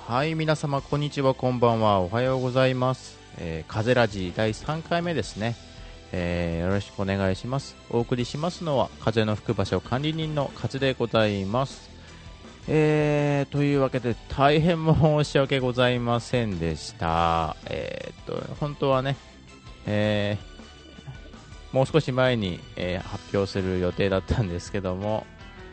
はい、皆様こんにちは、こんばんは、おはようございます。風ラジ第3回目ですね。よろしくお願いします。お送りしますのは風の吹く場所管理人の風でございます。というわけで大変申し訳ございませんでした。本当はね、もう少し前に、発表する予定だったんですけども、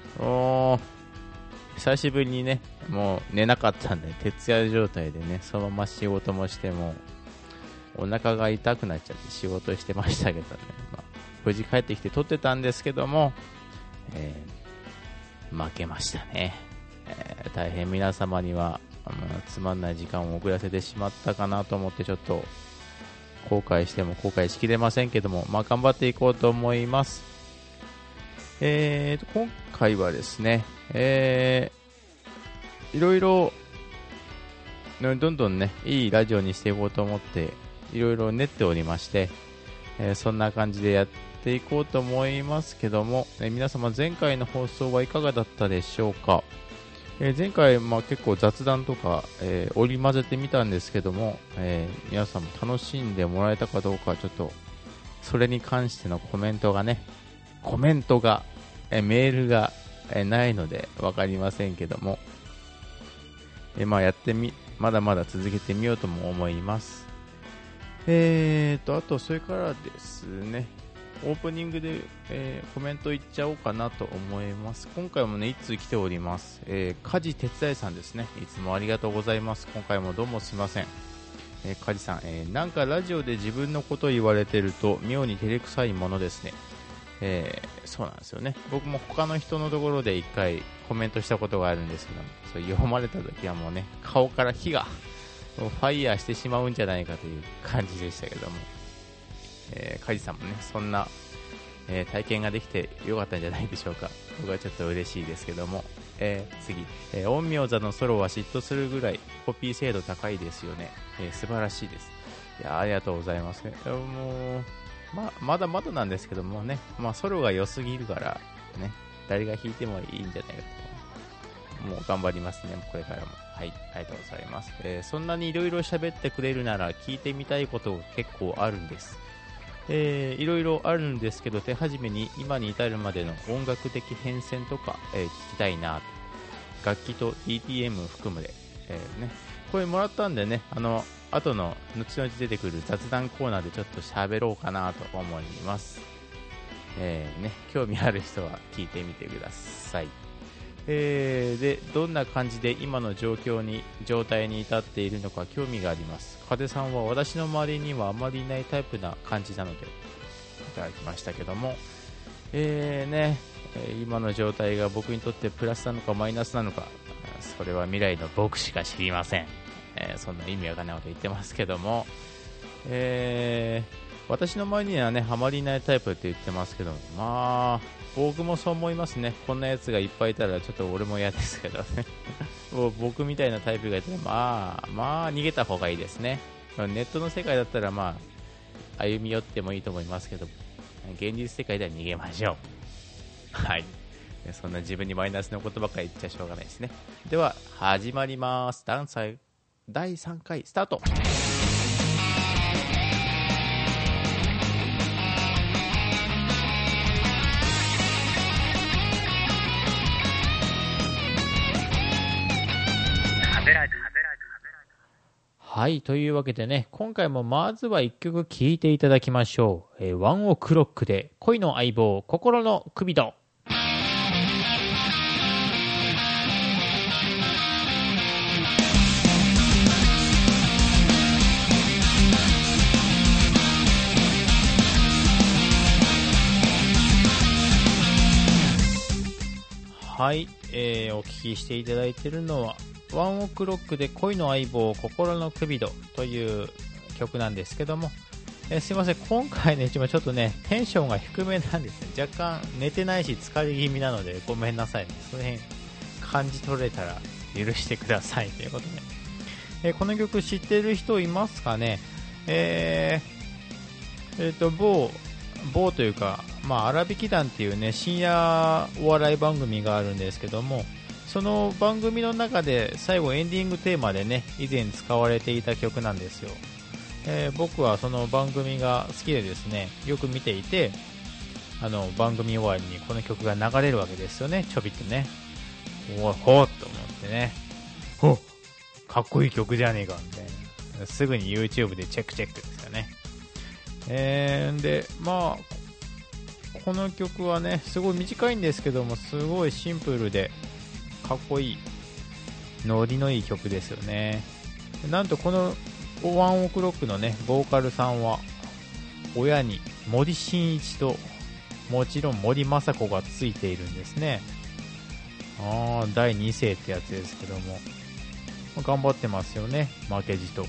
久しぶりにね、もう寝なかったんで、徹夜状態でね、そのまま仕事もしても、お腹が痛くなっちゃって仕事してましたけどね、無事帰ってきて撮ってたんですけども、負けましたね。大変皆様には、つまんない時間を遅らせてしまったかなと思って、ちょっと後悔しても後悔しきれませんけども、頑張っていこうと思います。今回はですね、いろいろどんどんねいいラジオにしていこうと思っていろいろ練っておりまして、そんな感じでやっていこうと思いますけども、皆様前回の放送はいかがだったでしょうか。前回、結構雑談とか、織り交ぜてみたんですけども、皆さんも楽しんでもらえたかどうか、ちょっとそれに関してのコメントが、メールが、ないので分かりませんけども、まだまだ続けてみようとも思います。あとそれからですね、オープニングで、コメントいっちゃおうかなと思います。今回もねいつ来ております、家事手伝いさんですね。いつもありがとうございます。今回もどうもすいません。家事さん、なんかラジオで自分のこと言われてると妙に照れくさいものですね。そうなんですよね。僕も他の人のところで一回コメントしたことがあるんですけども、それ読まれた時はもうね、顔から火がファイヤーしてしまうんじゃないかという感じでしたけども、カジさんもねそんな、体験ができてよかったんじゃないでしょうか。僕はちょっと嬉しいですけども、次、陰陽座のソロは嫉妬するぐらいコピー精度高いですよね。素晴らしいです。いやありがとうございます。もうまだまだなんですけどもね、ソロが良すぎるからね、誰が弾いてもいいんじゃないかと。もう頑張りますね、これからも。はい、ありがとうございます。そんなにいろいろ喋ってくれるなら聞いてみたいことが結構あるんです。いろいろあるんですけど、手始めに今に至るまでの音楽的変遷とか、聞きたいな。楽器と DTM 含むで、これもらったんでね、後の後々出てくる雑談コーナーでちょっと喋ろうかなと思います。興味ある人は聞いてみてください。でどんな感じで今の状態に至っているのか興味があります。風さんは私の周りにはあまりいないタイプな感じなのでいただきましたけども、今の状態が僕にとってプラスなのかマイナスなのか、それは未来の僕しか知りません。そんな意味わかんないこと言ってますけども、私の周りにはね、ハマりないタイプって言ってますけど、僕もそう思いますね。こんなやつがいっぱいいたらちょっと俺も嫌ですけどね。もう僕みたいなタイプがいたら、逃げた方がいいですね。ネットの世界だったら歩み寄ってもいいと思いますけど、現実世界では逃げましょう。はい。そんな自分にマイナスのことばっかり言っちゃしょうがないですね。では始まります。第3回スタート。はい、というわけでね、今回もまずは1曲聴いていただきましょう。ワンオクロックで恋の相棒心のクビド。はい、お聴きしていただいているのはワンオクロックで恋の相棒心のクビドという曲なんですけども、すいません、今回ねちょっとねテンションが低めなんですね。若干寝てないし疲れ気味なのでごめんなさい、その辺感じ取れたら許してくださいということで、この曲知ってる人いますかね。某というか、荒引き団っていうね深夜お笑い番組があるんですけども、 その番組の中で最後エンディングテーマでね、以前使われていた曲なんですよ。僕はその番組が好きでですね、よく見ていて、番組終わりにこの曲が流れるわけですよね、ちょびっとね。ほっと思ってね、ほっかっこいい曲じゃねえかみたいな、すぐに YouTube でチェックですよね。で、まあこの曲はね、すごい短いんですけども、すごいシンプルでかっこいい、ノリのいい曲ですよね。なんとこのワンオクロックのね、ボーカルさんは親に森進一ともちろん森昌子がついているんですね。第2世ってやつですけども、頑張ってますよね、負けじと。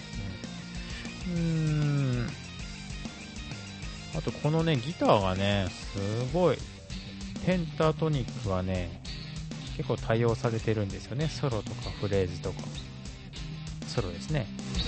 あとこのね、ギターがね、すごいペンタトニックはね、結構対応されてるんですよね。ソロとかフレーズとか。ソロですね。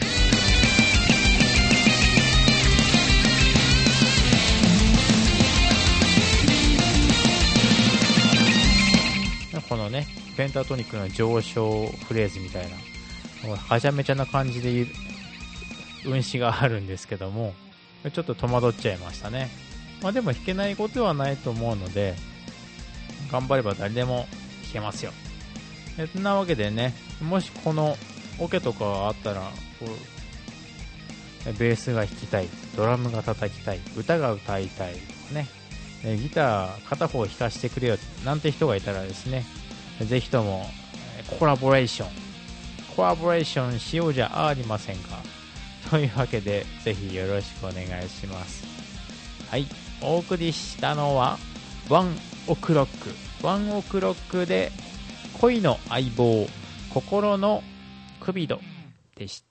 このね、ペンタトニックの上昇フレーズみたいな、はちゃめちゃな感じで言う運指があるんですけども、ちょっと戸惑っちゃいましたね。まあでも弾けないことはないと思うので、頑張れば誰でも弾けますよ。そんなわけでね、もしこのオケとかがあったら、こうベースが弾きたい、ドラムが叩きたい、歌が歌いたいとかね、ギター片方弾かせてくれよなんて人がいたらですね、ぜひともコラボレーションしようじゃありませんか。というわけで、ぜひよろしくお願いします。はい、お送りしたのはワンオクロックで恋の相棒、心のクビドでした。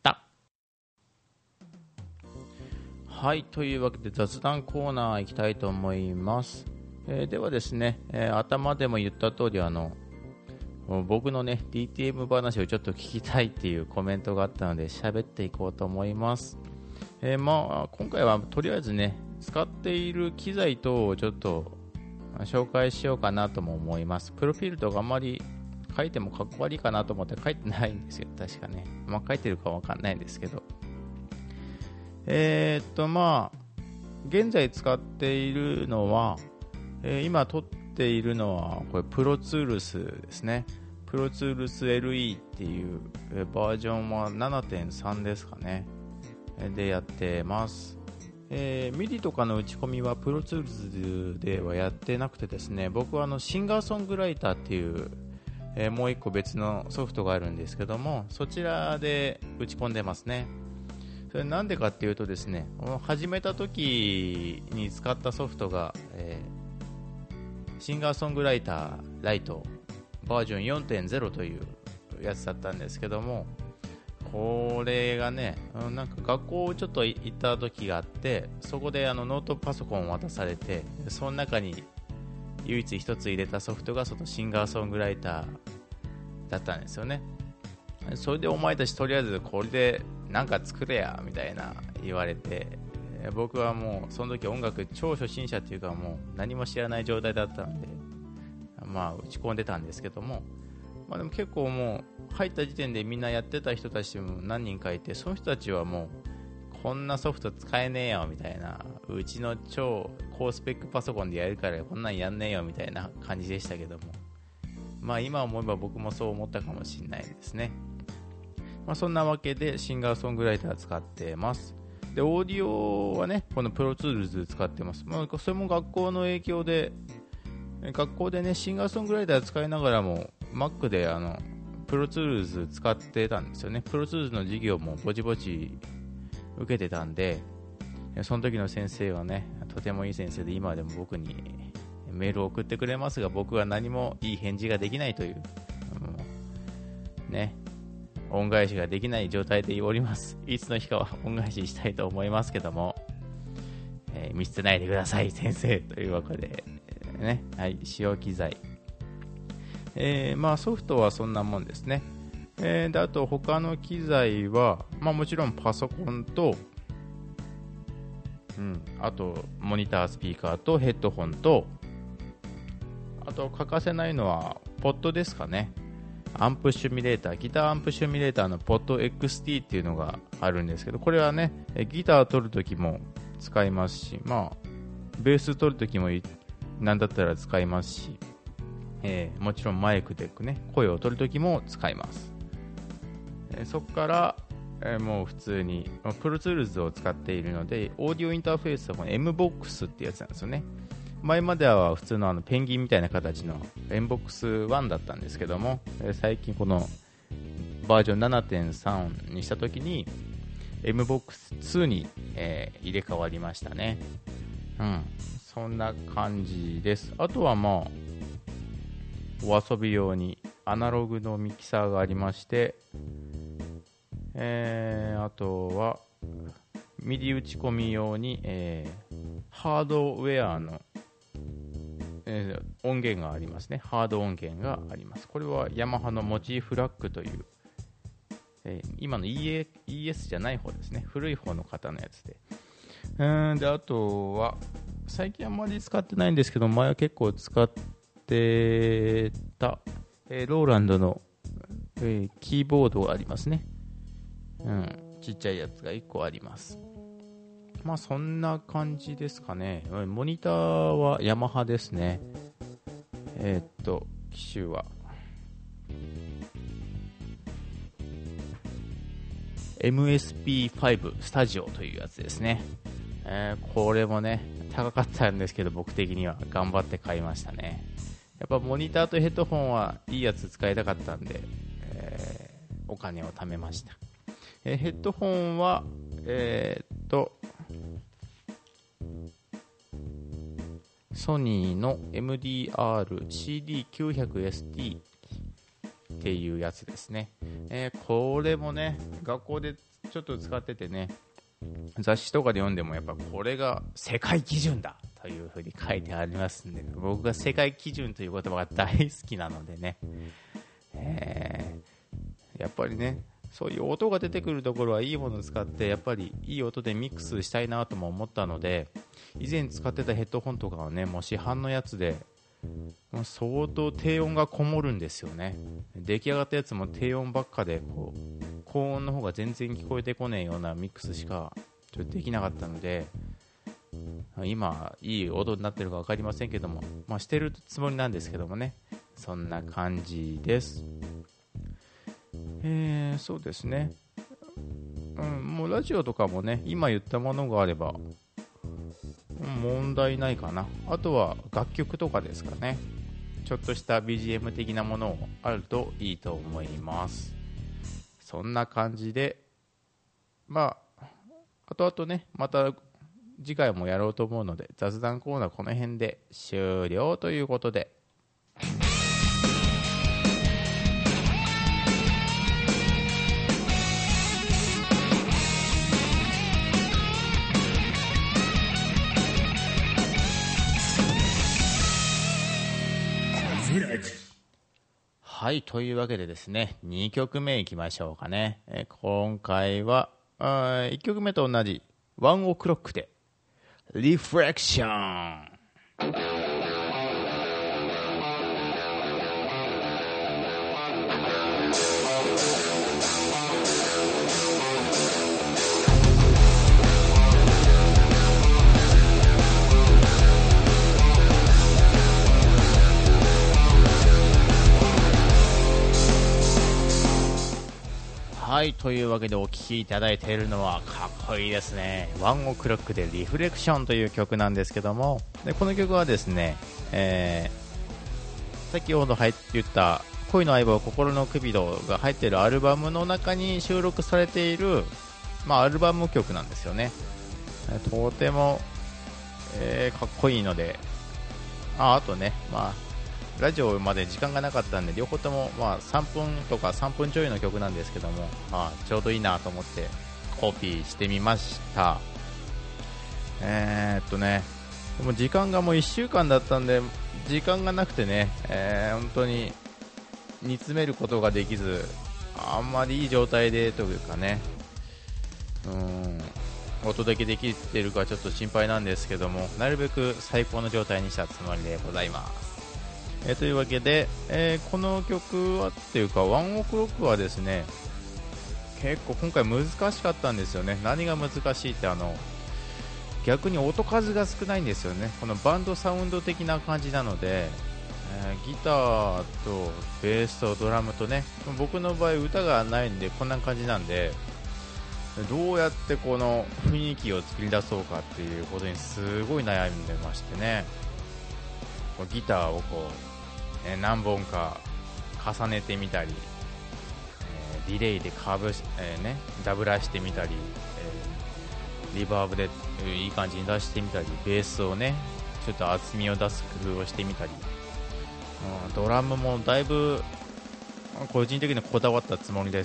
はい、というわけで雑談コーナー行きたいと思います。ではですね、頭でも言った通り、僕のね DTM 話をちょっと聞きたいっていうコメントがあったので喋っていこうと思います。今回はとりあえずね、使っている機材等をちょっと紹介しようかなとも思います。プロフィールとかあんまり書いてもかっこ悪いかなと思って書いてないんですよ、確かね。書いてるかわかんないんですけど、現在使っているのは、今撮っているのはこれプロツールスですね。プロツールス LE っていうバージョンは 7.3 ですかね、でやってます。MIDI とかの打ち込みはプロツールズではやってなくてですね、僕はシンガーソングライターっていう、もう一個別のソフトがあるんですけども、そちらで打ち込んでますね。それなんでかっていうとですね、始めた時に使ったソフトが、シンガーソングライターライトバージョン 4.0 というやつだったんですけども、これがね、なんか学校ちょっと行った時があって、そこでノートパソコンを渡されて、その中に唯一一つ入れたソフトがそのシンガーソングライターだったんですよね。それでお前たちとりあえずこれでなんか作れやみたいな言われて、僕はもうその時音楽超初心者っていうかもう何も知らない状態だったので、打ち込んでたんですけども、でも結構もう入った時点でみんなやってた人たちも何人かいて、その人たちはもうこんなソフト使えねえよみたいな、うちの超高スペックパソコンでやるからこんなんやんねえよみたいな感じでしたけども、今思えば僕もそう思ったかもしれないですね。そんなわけでシンガーソングライター使ってます。でオーディオはね、このプロツールズ使ってます。それも学校の影響で、学校でねシンガーソングライター使いながらも Mac でプロツールズ使ってたんですよね。プロツールズの授業もぼちぼち受けてたんで、その時の先生はねとてもいい先生で、今でも僕にメールを送ってくれますが、僕は何もいい返事ができないというね、恩返しができない状態でおります。いつの日かは恩返ししたいと思いますけども、見捨てないでください先生というわけで、ね、はい、使用機材、ソフトはそんなもんですね。であと他の機材は、もちろんパソコンと、あとモニタースピーカーとヘッドホンと、あと欠かせないのはポッドですかね。アンプシミュレーター、ギターアンプシミュレーターのポッド XT っていうのがあるんですけど、これはね、ギターを取るときも使いますし、まあ、ベース取るときもなんだったら使いますし、もちろんマイクでね、声を取るときも使います。そこから、もう普通にプロツールズを使っているので、オーディオインターフェースはこの MBOX ってやつなんですよね。前までは普通のペンギンみたいな形の MBOX1 だったんですけども、最近このバージョン 7.3 にしたときに MBOX2 に、入れ替わりましたね。そんな感じです。あとはまあお遊び用にアナログのミキサーがありまして、あとはミディ打ち込み用に、ハードウェアの、音源がありますね。ハード音源があります。これはヤマハのモチーフラックという、今の ES じゃない方ですね。古い方の型のやつで。であとは最近あんまり使ってないんですけど、前は結構使ってた、ローランドの、キーボードがありますね。ちっちゃいやつが1個あります。まあそんな感じですかね。モニターはヤマハですね。機種は MSP5 スタジオというやつですね。これもね高かったんですけど、僕的には頑張って買いましたね。やっぱモニターとヘッドホンはいいやつ使いたかったんで、お金を貯めました。ヘッドホンはソニーの MDR-CD900ST っていうやつですね。これもね学校でちょっと使っててね、雑誌とかで読んでもやっぱこれが世界基準だというふうに書いてありますんで、僕が世界基準という言葉が大好きなのでね、やっぱりねそういう音が出てくるところはいいものを使ってやっぱりいい音でミックスしたいなとも思ったので、以前使ってたヘッドホンとかはねもう市販のやつで相当低音がこもるんですよね。出来上がったやつも低音ばっかで高音の方が全然聞こえてこねえようなミックスしかちょっとできなかったので、今いい音になってるか分かりませんけども、してるつもりなんですけどもね、そんな感じです。そうですね、もうラジオとかもね今言ったものがあれば問題ないかな。あとは楽曲とかですかね、ちょっとした BGM 的なものをあるといいと思います。そんな感じであとねまた次回もやろうと思うので、雑談コーナーこの辺で終了ということで、はい、というわけでですね、2曲目いきましょうかね。今回は1曲目と同じワンオクロックでリフレクション。はい、というわけでお聴きいただいているのはかっこいいですね。ワンオクロックでリフレクションという曲なんですけども、でこの曲はですね、先ほど言った恋の相棒心のクビドが入っているアルバムの中に収録されている、アルバム曲なんですよね。とても、かっこいいので、あとね、ラジオまで時間がなかったんで両方とも3分とか3分ちょいの曲なんですけども、ちょうどいいなと思ってコピーしてみました。でも時間がもう1週間だったんで時間がなくてね、本当に煮詰めることができず、あんまりいい状態でというかね、お届けできているかちょっと心配なんですけども、なるべく最高の状態にしたつもりでございます。 というわけで、この曲はっていうかワンオクロックはですね、結構今回難しかったんですよね。何が難しいって逆に音数が少ないんですよね。このバンドサウンド的な感じなので、ギターとベースとドラムとね、僕の場合歌がないんでこんな感じなんで、どうやってこの雰囲気を作り出そうかっていうことにすごい悩んでましてね、ギターを何本か重ねてみたり、ディレイでダブらしてみたり、リバーブでいい感じに出してみたり、ベースをねちょっと厚みを出す工夫をしてみたり、ドラムもだいぶ個人的にこだわったつもりです。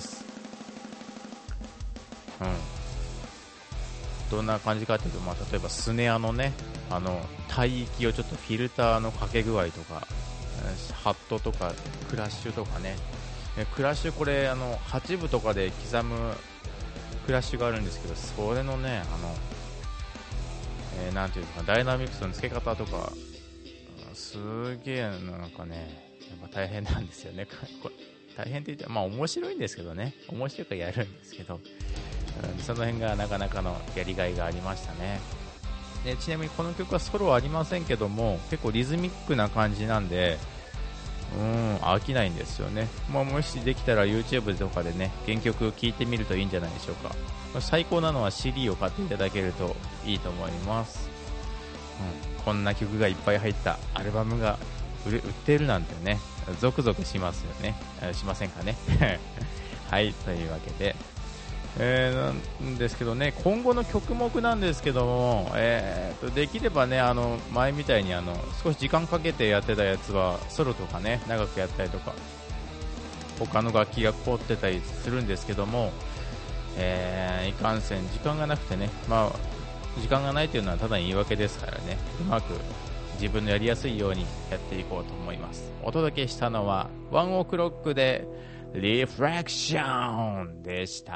どんな感じかというと、例えばスネアのね帯域をちょっとフィルターのかけ具合とか、ハットとかクラッシュとかね、クラッシュこれ8分とかで刻むクラッシュがあるんですけど、それのねなんていうかダイナミクスの付け方とかすげえなんかねやっぱ大変なんですよね。これ大変って言って面白いんですけどね、面白いからやるんですけど、その辺がなかなかのやりがいがありましたね。でちなみにこの曲はソロはありませんけども、結構リズミックな感じなんで飽きないんですよね。もしできたら YouTube とかでね原曲聴いてみるといいんじゃないでしょうか。最高なのは CD を買っていただけるといいと思います。こんな曲がいっぱい入ったアルバムが売ってるなんてね、ゾクゾクしますよね。しませんかねはい、というわけで、なんですけどね、今後の曲目なんですけども、できればね前みたいに少し時間かけてやってたやつはソロとかね長くやったりとか他の楽器が凝ってたりするんですけども、いかんせん時間がなくてね、時間がないというのはただの言い訳ですからね、うまく自分のやりやすいようにやっていこうと思います。お届けしたのはワンオクロックでリフレクションでした。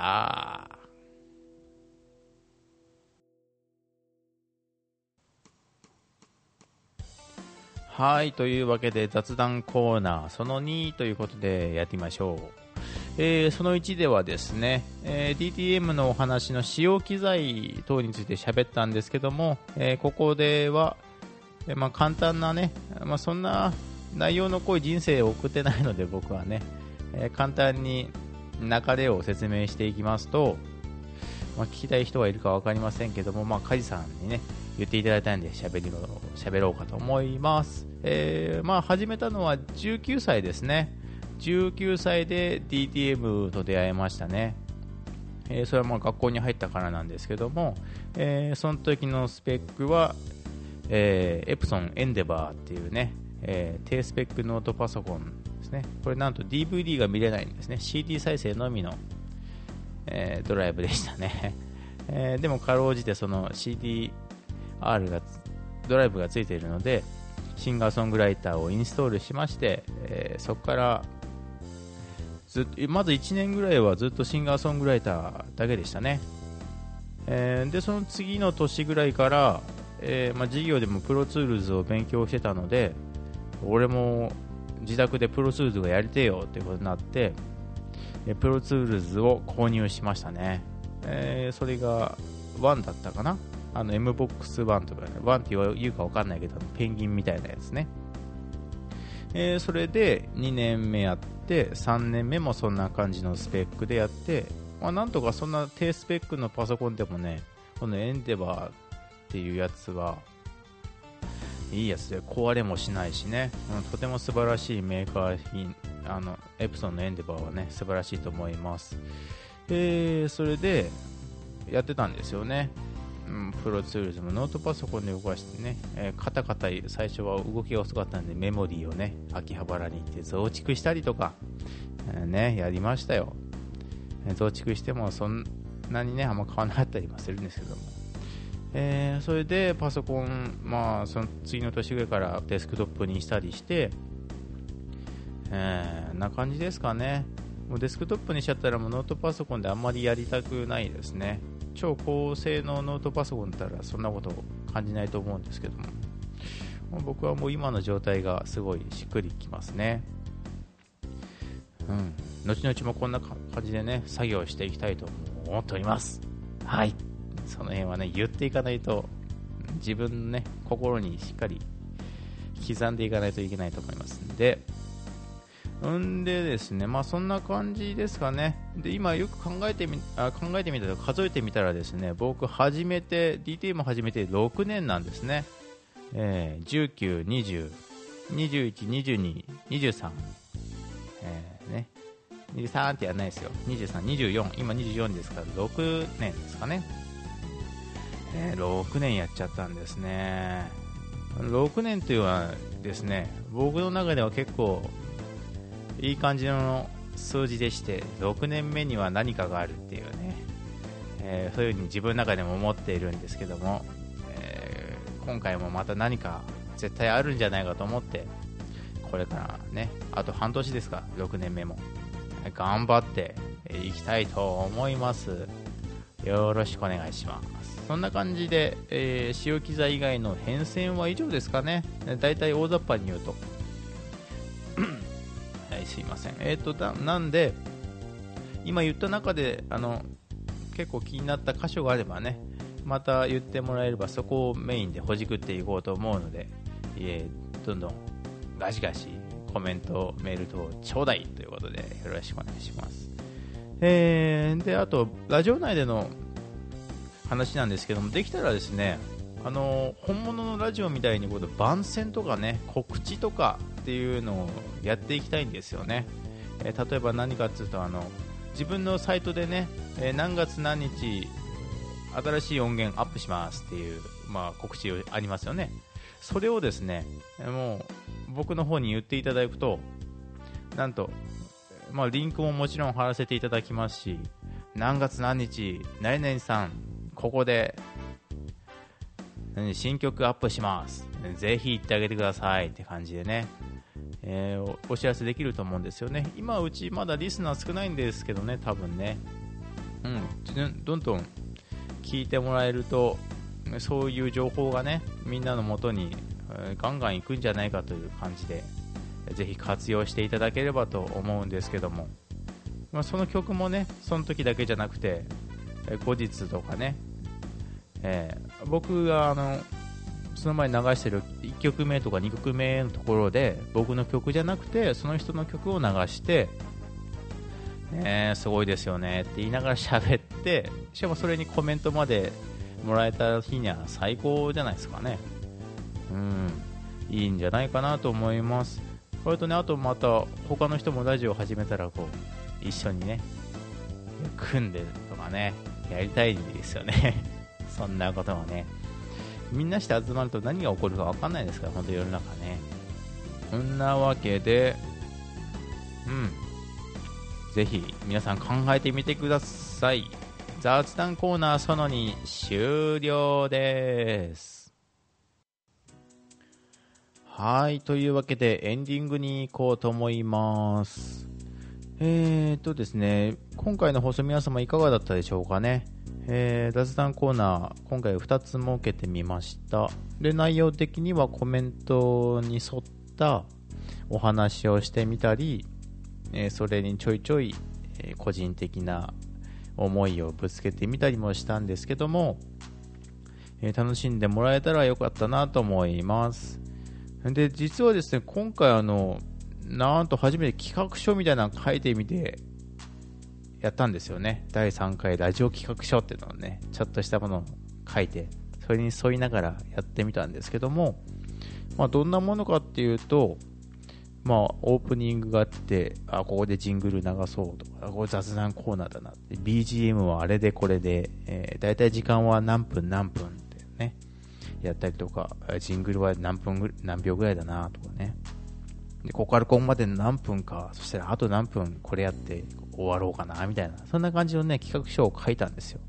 はい、というわけで雑談コーナーその2ということでやってみましょう。その1ではですね、DTM のお話の使用機材等について喋ったんですけども、ここでは、簡単なね、そんな内容の濃い人生を送ってないので僕はね、簡単に流れを説明していきますと、聞きたい人はいるか分かりませんけども、カジさんにね言っていただいたんで喋ろうかと思います。始めたのは19歳ですね。19歳で DTM と出会いましたね。それは学校に入ったからなんですけども、その時のスペックは、エプソンエンデバーっていうね、低スペックノートパソコンですね。これなんと DVD が見れないんですね。 CD 再生のみの、ドライブでしたね。でもかろうじてその CDR がドライブがついているのでシンガーソングライターをインストールしまして、そこからまず1年ぐらいはずっとシンガーソングライターだけでしたね。でその次の年ぐらいから、授業でもプロツールズを勉強してたので、俺も自宅でプロツールズがやりてえよってことになって、プロツールズを購入しましたね。それが1だったかな、MBOX1 とか、ね、1って言うか分かんないけどペンギンみたいなやつね。それで2年目やって3年目もそんな感じのスペックでやって、なんとかそんな低スペックのパソコンでもね、このエンデバーっていうやつはいいやつで壊れもしないしね、とても素晴らしいメーカー品、エプソンのエンデバーはね素晴らしいと思います。それでやってたんですよね。プロツールズもノートパソコンで動かしてね、カタカタ最初は動きが遅かったんでメモリーをね秋葉原に行って増築したりとか、やりましたよ。増築してもそんなにねあんま変わらなかったりもするんですけども、それでパソコン、その次の年ぐらいからデスクトップにしたりして、な感じですかね。もうデスクトップにしちゃったらもうノートパソコンであんまりやりたくないですね。超高性能ノートパソコンだったらそんなこと感じないと思うんですけども、 僕はもう今の状態がすごいしっくりきますね。後々もこんな感じでね、作業していきたいと思っております。はい。その辺はね、言っていかないと、自分のね、心にしっかり刻んでいかないといけないと思いますんで、ですね、そんな感じですかね。で、今よく考えてみたら、数えてみたらですね、僕DT も始めて6年なんですね。19、20、21、22、23、23ってやらないですよ。23、24、今24ですから6年ですかね。6年やっちゃったんですね。6年というのはですね、僕の中では結構いい感じの数字でして、6年目には何かがあるっていうね、そういう風に自分の中でも思っているんですけども、今回もまた何か絶対あるんじゃないかと思って、これからね、あと半年ですか、6年目も頑張っていきたいと思います。よろしくお願いします。そんな感じで、使用機材以外の変遷は以上ですかね。だいたい大雑把に言うとはい、すいません。なんで今言った中で結構気になった箇所があればね、また言ってもらえればそこをメインでほじくっていこうと思うので、どんどんガシガシコメントメール等ちょうだいということでよろしくお願いします。で、あとラジオ内での話なんですけども、できたらですね、本物のラジオみたいに番宣とかね、告知とかっていうのをやっていきたいんですよね。例えば何かっていうと、自分のサイトでね、何月何日新しい音源アップしますっていう、告知ありますよね。それをですね、もう僕の方に言っていただくと、なんと、リンクももちろん貼らせていただきますし、何月何日何々さんここで新曲アップします、ぜひ行ってあげてくださいって感じでね、お知らせできると思うんですよね。今うちまだリスナー少ないんですけどね、多分ね、どんどん聞いてもらえると、そういう情報がね、みんなの元にガンガン行くんじゃないかという感じで、ぜひ活用していただければと思うんですけども、その曲もね、その時だけじゃなくて後日とかね、僕がその前に流してる1曲目とか2曲目のところで、僕の曲じゃなくてその人の曲を流して、すごいですよねって言いながら喋って、しかもそれにコメントまでもらえた日には最高じゃないですかね。いいんじゃないかなと思います。これとね、あとまた他の人もラジオを始めたら一緒にね組んでとかね、やりたいんですよねそんなこともね、みんなして集まると何が起こるか分かんないですから、本当世の中ね。そんなわけで、ぜひ皆さん考えてみてください。雑談コーナーその2終了です。はい、というわけでエンディングに行こうと思います。ですね、今回の放送皆様いかがだったでしょうかね。雑談コーナー今回2つ設けてみました。で、内容的にはコメントに沿ったお話をしてみたり、それにちょいちょい、個人的な思いをぶつけてみたりもしたんですけども、楽しんでもらえたらよかったなと思います。で、実はですね、今回なんと初めて企画書みたいなの書いてみてやったんですよね。第3回ラジオ企画書っていうのをね、ちょっとしたものを書いて、それに沿いながらやってみたんですけども、どんなものかっていうと、オープニングがあって、ここでジングル流そうとか、これ雑談コーナーだなって、BGM はあれでこれで、だいたい時間は何分何分ってね、やったりとか、ジングルは何秒ぐらいだなとかね。で、ここからここまで何分か、そしたらあと何分これやって終わろうかなみたいな、そんな感じのね、企画書を書いたんですよ。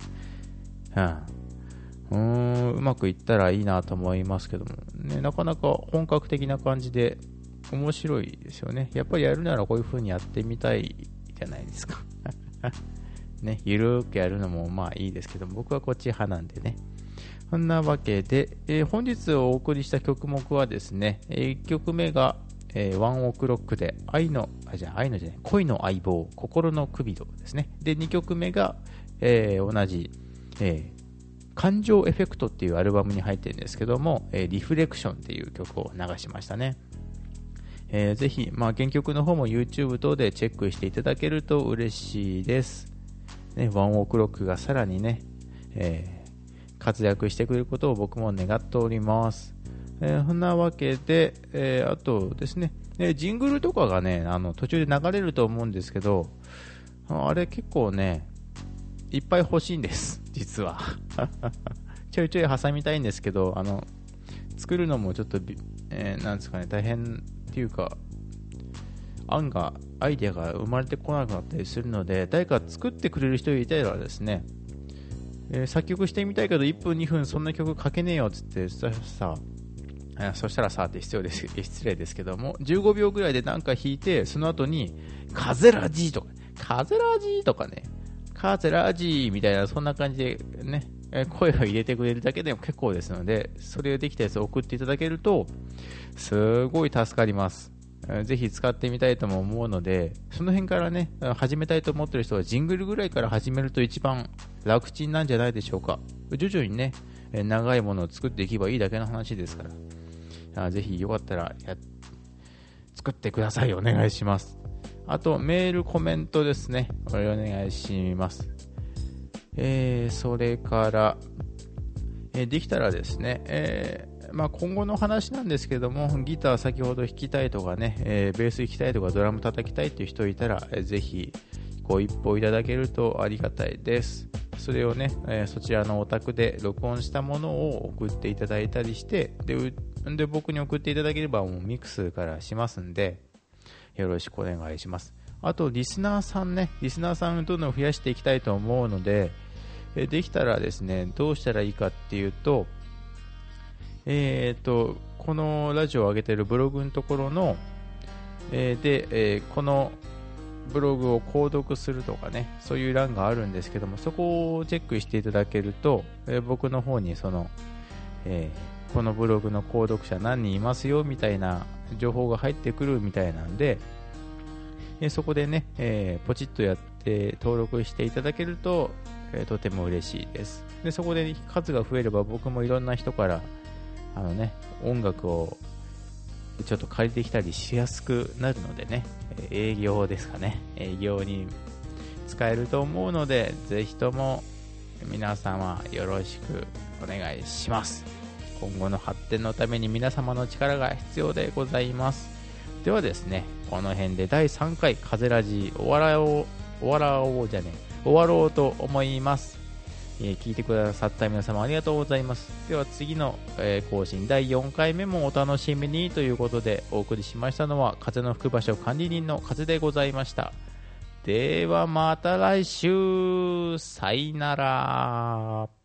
うまくいったらいいなと思いますけども、ね、なかなか本格的な感じで面白いですよね。やっぱりやるならこういう風にやってみたいじゃないですかね、ゆるーくやるのもいいですけども、僕はこっち派なんでね。 そんなわけで、本日お送りした曲目はですね、1曲目が、ワンオクロックで恋の相棒、心のクビドですね。で、2曲目が、同じ、感情エフェクトっていうアルバムに入ってるんですけども、リフレクションっていう曲を流しましたね。ぜひ、原曲の方も YouTube 等でチェックしていただけると嬉しいです。ね、ワンオクロックがさらにね、活躍してくれることを僕も願っております。そんなわけで、あとですね、ジングルとかがね、途中で流れると思うんですけど、あれ結構ね、いっぱい欲しいんです、実は。ちょいちょい挟みたいんですけど、作るのもちょっと、なんですかね、大変っていうか、アイデアが生まれてこなくなったりするので、誰か作ってくれる人いたらですね、作曲してみたいけど1分2分そんな曲書けねえよっつって、そしたらさって失礼ですけども、15秒ぐらいでなんか弾いて、その後に風ラジとかね、カゼラジーみたいな、そんな感じでね、声を入れてくれるだけでも結構ですので、それができたやつを送っていただけるとすごい助かります。ぜひ使ってみたいとも思うので、その辺からね、始めたいと思ってる人はジングルぐらいから始めると一番楽ちんなんじゃないでしょうか。徐々にね、長いものを作っていけばいいだけの話ですから、ぜひよかったら作ってください。お願いします。あとメールコメントですね、これお願いします。それから、できたらですね、今後の話なんですけども、ギター先ほど弾きたいとかね、ベース弾きたいとかドラム叩きたいという人いたら、ぜひご一報いただけるとありがたいです。それをね、そちらのお宅で録音したものを送っていただいたりして、で僕に送っていただければもうミックスからしますんで、よろしくお願いします。あとリスナーさんどんどん増やしていきたいと思うので、できたらですね、どうしたらいいかっていうと、このラジオを上げているブログのところの、このブログを購読するとかね、そういう欄があるんですけども、そこをチェックしていただけると、僕の方にこのブログの購読者何人いますよみたいな情報が入ってくるみたいなんで、そこでね、ポチッとやって登録していただけると、とても嬉しいです。で、そこで数が増えれば僕もいろんな人から音楽をちょっと借りてきたりしやすくなるのでね、営業ですかね、営業に使えると思うので、ぜひとも皆様よろしくお願いします。今後の発展のために皆様の力が必要でございます。ではですね、この辺で第3回風ラジ終わろうと思います。聞いてくださった皆様ありがとうございます。では次の、更新第4回目もお楽しみにということで、お送りしましたのは風の吹く場所管理人の風でございました。ではまた来週、さいなら。